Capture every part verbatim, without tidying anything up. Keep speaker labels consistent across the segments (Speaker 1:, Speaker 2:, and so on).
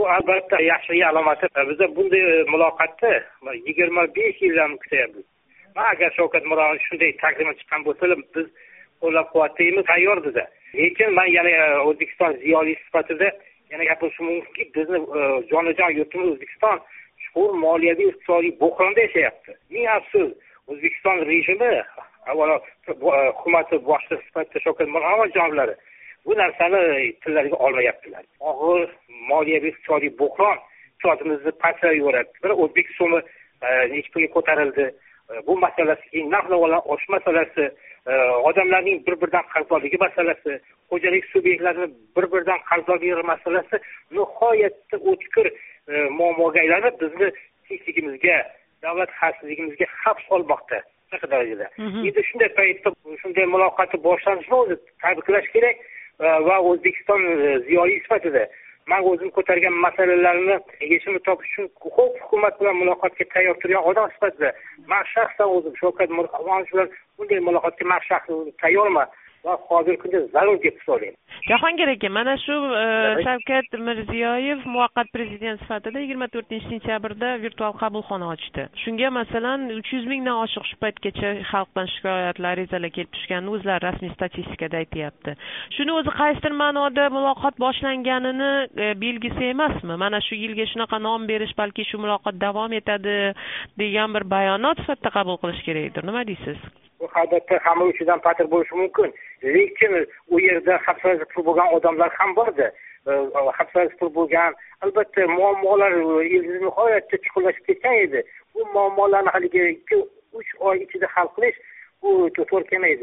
Speaker 1: albatta yaxshi alomat. Biz bunday muloqotni yigirma besh yildan kutyapmiz. Agar Shavkat Miromonovich shunday taklif chiqqan bo'lsa, biz qo'llab-quvvatlaymiz, tayyormiz. Lekin men yana O'zbekiston ziyolisi sifatida yana gapirishim mumkinki, bizni jonajon yurtimiz O'zbekiston chuqur moliyaviy iqtisodiy bo'hronda yashayapti. Ming afsus, O'zbekiston rejimi, avvalo hukumati boshlig'i sifatida Shavkat Miromonovich jonlari bu narsani tillariga olmayaptilar. Og'ir moliyaviy iqtisodiy bo'hron iqtisodimizni pastga yuboradi. Bir O'zbek so'mi necha pulga ko'tarildi. Bu masalasi, narx-navolar osh masalasi, odamlarning bir-biridan qarzdorligi masalasi, xo'jalik subyektlarining bir-biridan qarzdorligi masalasi nihoyatda o'tkir muammoga aylanib, bizni tinchligimizga, davlat xavfsizligimizga xavf solmoqda. Darajada. Endi shunday paytda shunday muloqotni boshlanishini o'zi tabriklash kerak va O'zbekiston ziyoli sifatida men o'zim ko'targan masalalarni yechimini topish uchun ko'p hukumat bilan muloqotga tayyor turgan odam sifatida men shaxsan o'zim Shavkat Miromonovich bilan bunday muloqotga men shaxsan tayyorman va hozirgi kunda zarur deb hisoblayman.
Speaker 2: Jahongir aka, mana shu Shavkat Mirziyoyev muvaqqat prezident sifatida yigirma to'rtinchi sentyabrda virtual qabulxona ochdi. Shunga masalan uch yuz mingdan oshiq shu paytgacha xalqdan shikoyatlar, arizalar kelib tushganini o'zlari rasmiy statistikada aytayapti. Shuni o'zi qaysidir ma'noda muloqot boshlanganini belgisi emasmi? Mana shu yilga shunaqa nom berish, balki shu muloqot davom etadi degan bir bayonot sifatida qabul qilish kerakdir. Nima deysiz?
Speaker 1: Bu albatta hamma uchidan patir bo'lishi mumkin. Lekin u yerda xavfsizlik pul bo'lgan odamlar ham bordi. Xavfsizlik pul bo'lgan, albatta muammolar nihoyatda chuqurlashib ketgan edi. Bu muammolarni haligi ikki uch oy ichida hal qilish bu to'g'ri kelmaydi.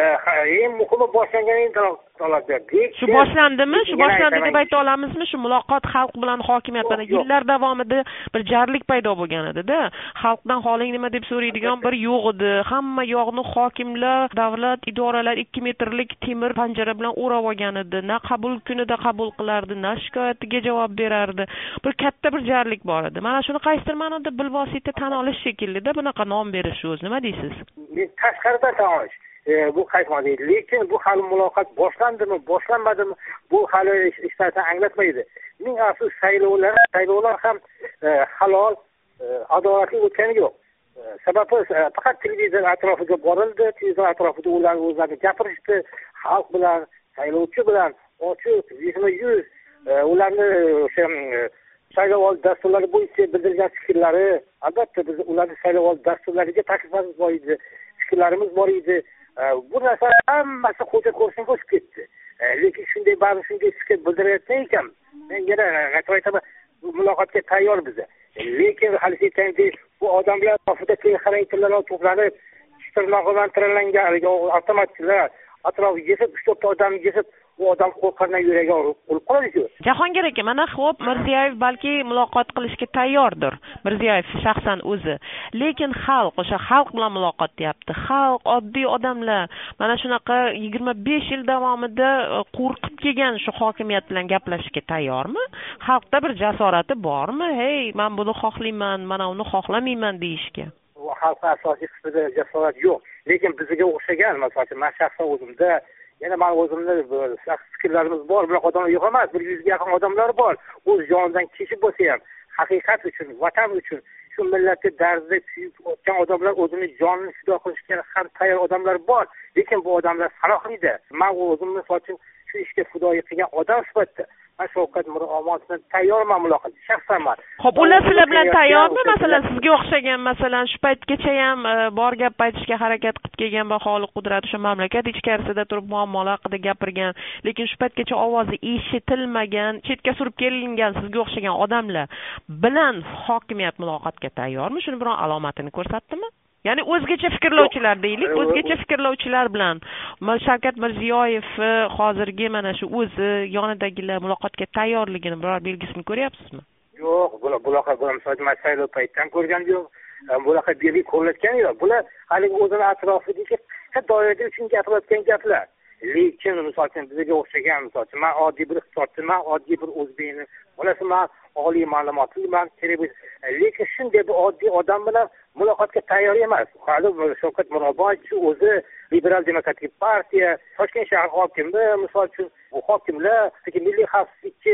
Speaker 1: Eng muhimi boshlangan
Speaker 2: Shu boshlandimi? Shu boshlandi deb ayta olamizmi? Shu muloqot xalq bilan hokimiyat bilan yillar davomida bir jarlik paydo bo'lgan edi-da. Xalqdan holing nima deb so'raydigan bir yo'q edi. Hamma yo'qni hokimlar, davlat idoralar ikki metrlik temir panjara bilan o'rab olgan edi. Na qabul kunida qabul qilardi, na shikoyatiga javob berardi. Bir katta bir jarlik bor edi. Mana shuni qaysidir ma'noda bilvosita tan olish shekilli-da bunaqa nom berish o'zi. Nima deysiz?
Speaker 1: Men tashqaridan tan olish. Bu qaytmadi. Lekin bu hali muloqot boshlandimi, boshlanmadimi, bu hali ishlarni anglatmaydi. Ming afsus, saylovlar, saylovlar ham halol, adolatli o'tgani yo'q. Sababi faqat televizor atrofiga borildi, televizor atrofida ular o'zlari gapirishdi, xalq bilan, saylovchi bilan ochiq, yuzma-yuz ularni o'sha saylovoldi dasturlari bo'yicha bildirgan fikrlari, albatta biz ularning saylovoldi dasturlariga takliflarimiz bor edi, fikrlarimiz bor edi. Bu narsa hammasi xo'ja ko'rishga o'tib ketdi. Lekin shunday ba'zi shunday fikr bildirayotgan ekan, men yana aytaman, bu muloqotga tayyor biz. Lekin hali aytgandek, bu odamlar atrofida keng xarakterlar to'planib, tirnog'idan tiralangan avtomatchilar atrofiga yetib, uch to'rtta odamni yetib, u odam qo'rqardan yuragi olib qoladi-ku.
Speaker 2: Jahongir aka, mana xo'p, Mirziyoyev balki muloqot qilishga tayyordir. Mirziyoyev shaxsan o'zi. Lekin xalq, o'sha xalq bilan muloqot deyapti. Xalq, oddiy odamlar mana shunaqa yigirma besh yil davomida qo'rqib kelgan shu hokimiyat bilan gaplashishga tayyormi? Xalqda bir jasorati bormi? Hey, men buni xohlayman, mana uni xohlamayman deyishga.
Speaker 1: Bu xalqning asosiy qismida jasorat yo'q. Lekin bizga o'xshagan, masalan, men shaxsan o'zimda yana men o'zimda shaxsiy fikrlarimiz bor, biroq odamlar yo'q emas, bir yuzga yaqin odamlar bor. O'z jonidan kechib bo'lsa ham, haqiqat uchun, vatan uchun, shu millatga dardida kuyib o'tgan odamlar o'zini jonini fido qilishga ham tayyor odamlar bor. Lekin bu odamlar sanoqli-da. Men o'zimni sochim shu ishga fidoyi qilgan odam sifatida Shavkat Miromonovich tayyorman muloqot shaxsanman.
Speaker 2: Xo'p, ular sizlar bilan tayyormi? Masalan, sizga o'xshagan, masalan, shu paytgacha ham bor gap aytishga harakat qilib kelgan baholi qudrat o'sha mamlakat ichkarisida turib muammolar haqida gapirgan, lekin shu paytgacha ovozi eshitilmagan, chetga surib kelingan sizga o'xshagan odamlar bilan hokimiyat muloqotga tayyormi? Shuni biron alomatini ko'rsatdimi? Ya'ni o'zgacha fikrlovchilar deylik, o'zgacha fikrlovchilar bilan Shavkat Mirziyoyev hozirgi mana shu o'zi yonidagilar muloqotga tayyorligini biror belgisini ko'ryapsizmi?
Speaker 1: Yo'q, bular bunaqa bo'lmasa, saylov paytdan ko'rgan yo'q. Bunaqa belgi ko'rayotgan yo'q. Bular hali o'zini atrofidagi qisqa doirada uchun gapiryotgan gaplar. Lekin misol uchun bizga o'xshagan, misol uchun men oddiy bir iqtisodchiman, oddiy bir o'zbekni bolasiman, oliy ma'lumotliman, kerak bo'lsa, lekin shunday bir oddiy odam bilan muloqotga tayyor emas. Hali Shavkat Miromonovich o'zi Liberal demokratik partiya, Toshkent shahar hokimi, misol uchun bu hokimlar milliy xavfsizlikka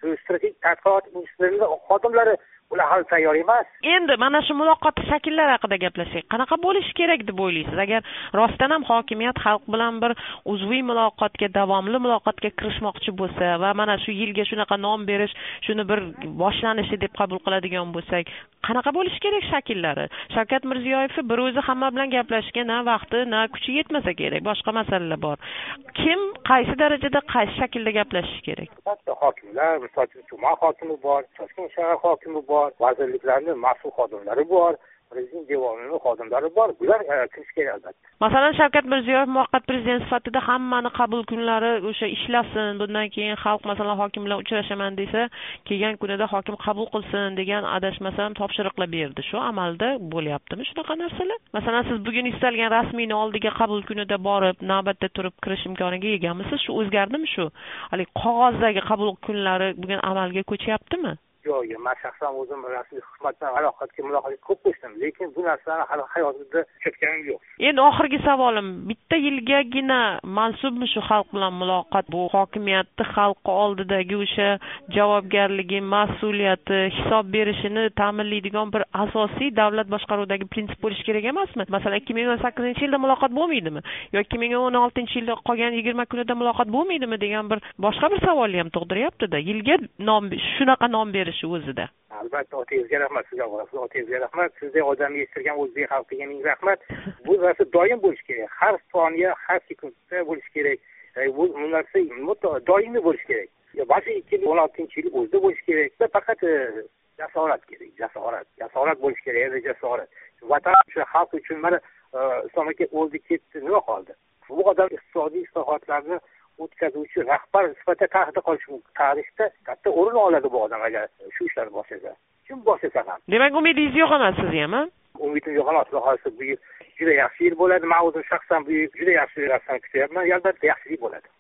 Speaker 1: strategik tadqiqot institutlarida xodimlari ular hali tayyor emas.
Speaker 2: Endi mana shu muloqot shakllari haqida gaplashsak, qanaqa bo'lishi kerak deb o'ylaysiz? Agar rostdan ham hokimiyat xalq bilan bir uzviy muloqotga, davomli muloqotga kirishmoqchi bo'lsa va mana shu yilga shunaqa nom berish, shuni bir boshlanishi deb qabul qiladigan bo'lsak, qanaqa bo'lishi kerak shakllari? Shavkat Mirziyoyev bir o'zi hamma bilan gaplashishga na vaqti, na kuchi yetmasa kerak, boshqa masalalar bor. Kim qaysi darajada, qaysi shaklda gaplashishi kerak?
Speaker 1: Hokimlar, misol uchun tuman hokimi bor, Toshkent shahar hokimi bor, vazirliklarning mas'ul xodimlari bor, prezident devonining xodimlari bor. Bular kirish kerak albatta.
Speaker 2: Masalan, Shavkat Mirziyoyev muvaqqat prezident sifatida hammani qabul kunlari o'sha ishlasin, bundan keyin xalq masalan hokim bilan uchrashaman desa, kelgan kunida hokim qabul qilsin degan adashmasam topshiriqlar berdi. Shu amalda bo'lyaptimi shunaqa narsalar? Masalan, siz bugun istalgan rasmiyni oldiga qabul kunida borib, navbatda turib kirish imkoniga egamisiz? Shu o'zgardimi shu? Hali qog'ozdagi qabul kunlari bugun amalga ko'chyaptimi?
Speaker 1: Yo'q, men shaxsan o'zim rasmiy xizmat bilan aloqaga muloqotga ko'p qo'shdim, lekin bu narsalarni hali hayotimda uchratganim yo'q.
Speaker 2: Endi oxirgi savolim, bitta yilgagina mansubmi shu xalq bilan muloqot? Bu hokimiyatni xalq oldidagi o'sha javobgarligi, mas'uliyati, hisob berishini ta'minlaydigan bir asosiy davlat boshqaruvidagi prinsip bo'lishi kerak emasmi? Masalan, ikki ming o'n sakkizinchi yilda muloqot bo'lmaydimi? Yoki ikki ming o'n oltinchi yilda qolgan yigirma kunida muloqot bo'lmaydimi degan bir boshqa bir savolni ham tug'diryapti-da. Yilga nom shunaqa nom berish o'zida.
Speaker 1: Albatta, otangizga rahmat, sizga bo'lasiz. Otangizga rahmat, sizdek odamni yettirgan o'zbek xalqiga ming rahmat. Bu narsa doim bo'lishi kerak. Har soniya, har sekundda bo'lishi kerak. Bu narsa doimiy bo'lishi kerak. Boshqa ikki ming o'n oltinchi yil o'zida bo'lishi kerak. Faqat jasorat kerak, jasorat. Jasorat bo'lishi kerak, edi jasorat. Vatan uchun, xalq uchun mana Islom aka o'ldi ketdi, nima qoldi? Bu odam iqtisodiy islohotlarni o'tkazuvchi rahbar sifatida tarixda qolishi mumkin. Tarixda katta o'rin oladi bu odam agar shu ishlarni boshlasa. Kim boshlasa ham.
Speaker 2: Demak, umidingiz yo'q emas siz ham, ha?
Speaker 1: Umidim yo'q emas. Xudo xohlasa bu yil juda yaxshi yil bo'ladi. Men o'zim shaxsan bu yil juda yaxshi narsani kutyapman. Albatta yaxshi yil bo'ladi.